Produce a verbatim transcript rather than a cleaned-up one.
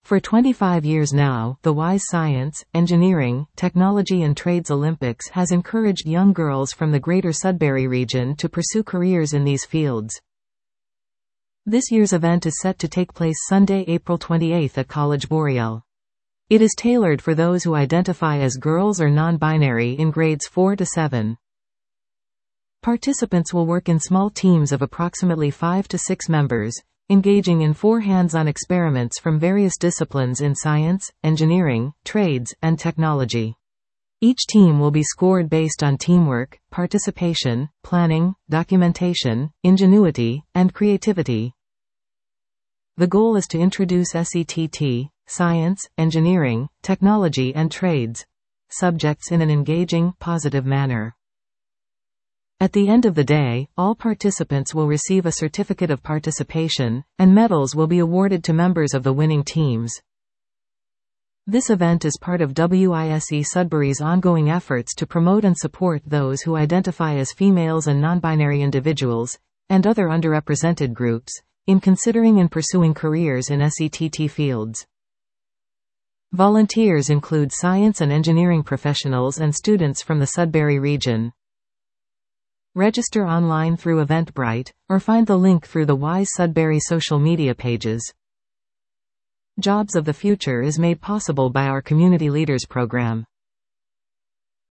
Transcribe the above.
For twenty-five years now, the WISE Science, Engineering, Technology and Trades Olympics has encouraged young girls from the Greater Sudbury region to pursue careers in these fields. This year's event is set to take place Sunday, April twenty-eighth at College Boreal. It is tailored for those who identify as girls or non-binary in grades four to seven. Participants will work in small teams of approximately five to six members, engaging in four hands-on experiments from various disciplines in science, engineering, trades, and technology. Each team will be scored based on teamwork, participation, planning, documentation, ingenuity, and creativity. The goal is to introduce S E T T, science, engineering, technology and trades subjects in an engaging, positive manner. At the end of the day, all participants will receive a certificate of participation, and medals will be awarded to members of the winning teams. This event is part of WISE Sudbury's ongoing efforts to promote and support those who identify as females and non-binary individuals, and other underrepresented groups, in considering and pursuing careers in S E T T fields. Volunteers include science and engineering professionals and students from the Sudbury region. Register online through Eventbrite, or find the link through the WISE Sudbury social media pages. Jobs of the Future is made possible by our Community Leaders program.